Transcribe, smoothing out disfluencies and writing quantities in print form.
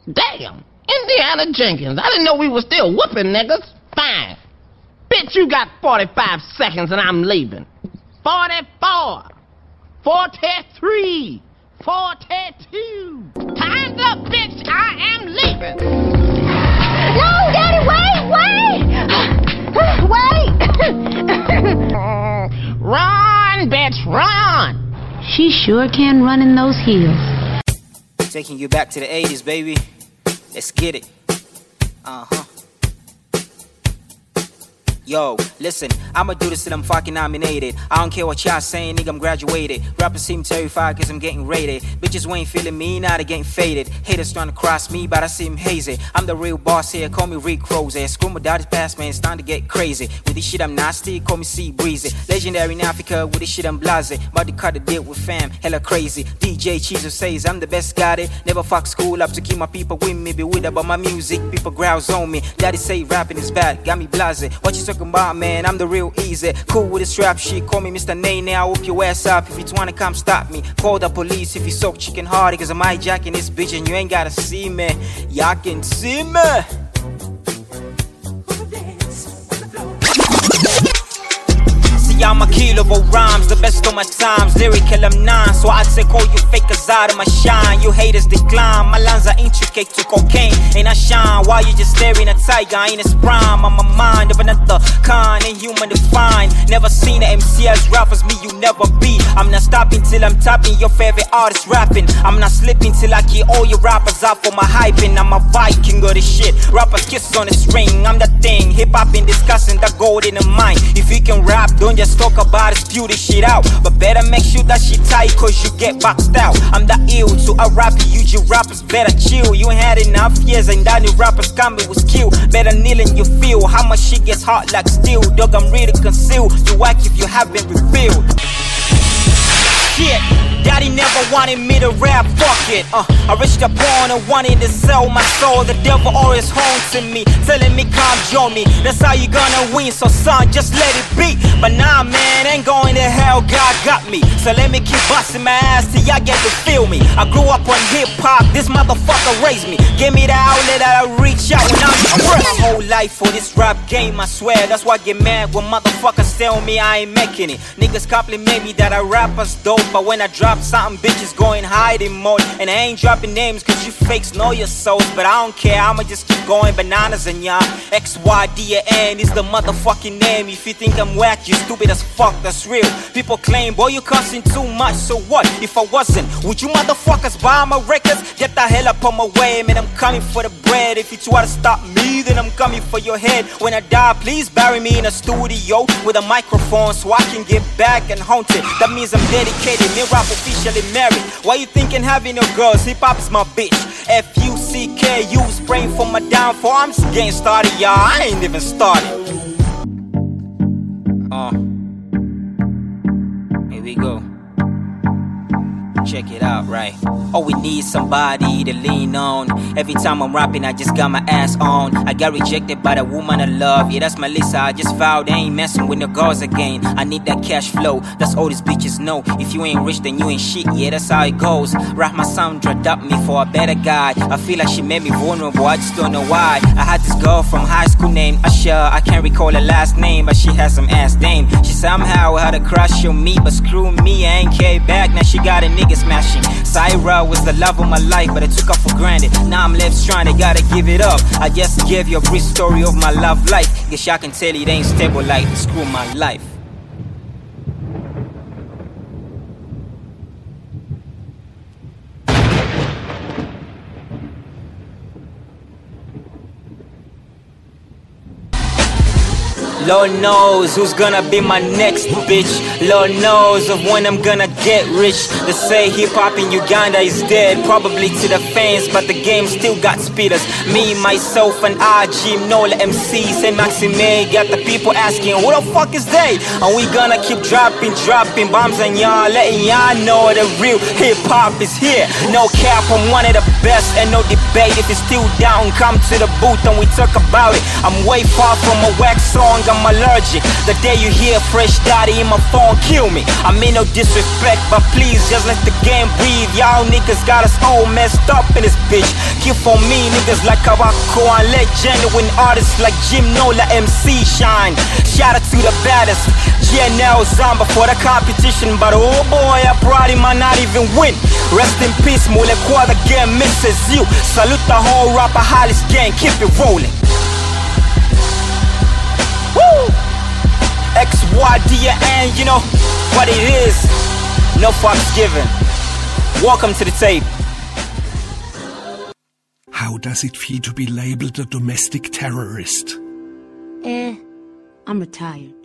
Damn, Indiana Jenkins. I didn't know we were still whooping niggas. Fine. Bitch, you got 45 seconds and I'm leaving. 44. 43. 42. Time's up, bitch. I am leaving. No, Daddy, wait! Run, bitch, run! She sure can run in those heels. Taking you back to the 80s, baby. Let's get it. Yo, listen, I'ma do this till I'm fucking nominated. I don't care what y'all saying, nigga, I'm graduated. Rappers seem terrified cause I'm getting rated. Bitches ain't feeling me, now they getting faded. Haters trying to cross me, but I seem hazy. I'm the real boss here, call me Rick Rose. Screw my daddy's past, man, it's time to get crazy. With this shit I'm nasty, call me Sea Breezy. Legendary in Africa, with this shit I'm blase. About to cut the deal with fam, hella crazy. DJ Cheezo says I'm the best, got it. Never fuck school up to keep my people with me. Be with about my music, people growls on me. Daddy say rapping is bad, got me blase. What you talking about, man? I'm the real easy. Cool with this rap shit, call me Mr. Nene. I'll whoop your ass up if you wanna come stop me. Call the police if you so chicken hardy, cause I'm hijacking this bitch and you ain't gotta see me. Y'all can see me. I'm a killer of rhymes, the best of my times. Lyrical, I'm nine, so I'd say call you fakers out of my shine. You haters decline, my lines are intricate to cocaine. And I shine, while you just staring at tiger in his prime. I'm a mind of another kind, inhuman defined. Never seen an MC as rough as me, you never be. I'm not stopping till I'm topping your favorite artist rapping. I'm not slipping till I get all your rappers out for my hyping. I'm a Viking of this shit, rappers kisses on the string. I'm the thing, hip-hop been discussing the gold in the mind. If you can rap, don't just talk about it, spew this shit out. But better make sure that shit tight, cause you get boxed out. I'm the ill, so I rap you rappers better chill. You ain't had enough years and that new rappers coming with skill. Better kneel and you feel how much shit gets hot like steel. Dog, I'm ready to conceal. You whack if you haven't revealed. Shit, daddy never wanted me to rap, fuck it. I reached a point and wanted to sell my soul. The devil always haunting me, telling me come join me. That's how you gonna win, so son, just let it be. But nah, man, ain't going to hell, God got me. So let me keep busting my ass till y'all get to feel me. I grew up on hip-hop, this motherfucker raised me. Give me the outlet that I reach out when I'm worth my whole life for this rap game, I swear. That's why I get mad when motherfuckers tell me I ain't making it. Niggas compliment me that I rap as dope, but when I drop something, bitches going hiding mode. And I ain't dropping names cause you fakes know your souls. But I don't care, I'ma just keep going bananas and y'all. XYDAN is the motherfucking name. If you think I'm whack, you stupid as fuck, that's real. People claim, boy, you cussing too much, so what? If I wasn't, would you motherfuckers buy my records? Get the hell up on my way, man, I'm coming for the bread. If you try to stop me, then I'm coming for your head. When I die, please bury me in a studio with a microphone so I can get back and haunt it. That means I'm dedicated, me rap officially married. Why you thinking having no girls? Hip-hop is my bitch. F-U-C-K, you praying for my downfall. I'm just getting started, y'all, I ain't even started. Here we go. Check it out, right? Oh, we need somebody to lean on. Every time I'm rapping, I just got my ass on. I got rejected by the woman I love. Yeah, that's Melissa, I just vowed I ain't messing with no girls again. I need that cash flow, that's all these bitches know. If you ain't rich, then you ain't shit, yeah, that's how it goes. Rahma Sandra dubbed me for a better guy. I feel like she made me vulnerable, I just don't know why. I had this girl from high school named Asha. I can't recall her last name, but she has some ass dame. She somehow had a crush on me, but screw me, I ain't care back. Now she got a nigga smashing. Syra was the love of my life, but I took her for granted. Now I'm left stranded, gotta give it up. I just gave you a brief story of my love life. Guess y'all can tell it ain't stable like screw my life. Lord knows who's gonna be my next bitch. Lord knows of when I'm gonna get rich. They say hip-hop in Uganda is dead, probably to the fans, but the game still got speeders. Me, myself, and RG, Nola MCs, and Maxime got the people asking, who the fuck is they? And we gonna keep dropping bombs on y'all, letting y'all know the real hip-hop is here. No cap, I'm one of the best and no debate. If you're still down, come to the booth and we talk about it. I'm way far from a wax song, I'm allergic. The day you hear Fresh Daddy in my phone, kill me. I mean no disrespect, but please just let the game breathe. Y'all niggas got us all messed up in this bitch. Keep on me, niggas like Kabako and let genuine artists like Jim Nola MC shine. Shout out to the baddest, GNL Zamba for the competition. But oh boy, I probably might not even win. Rest in peace, Mule Quad again misses you. Salute the whole rapper Hollis gang, keep it rolling. Woo! XYDN, you know what it is. No fucks given. Welcome to the tape. How does it feel to be labeled a domestic terrorist? I'm retired.